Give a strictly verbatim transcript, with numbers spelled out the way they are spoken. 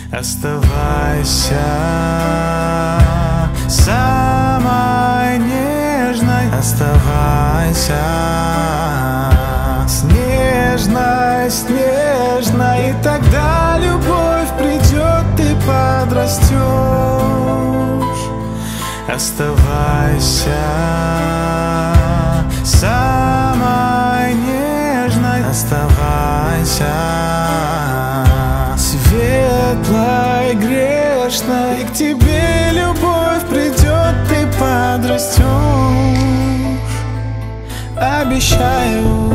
Оставайся самой нежной, оставайся снежной, снежной, и тогда любовь придет, ты подрастешь. Оставайся самой нежной, оставайся светлой, грешной, и к тебе любовь придет, ты подрастешь. Обещаю.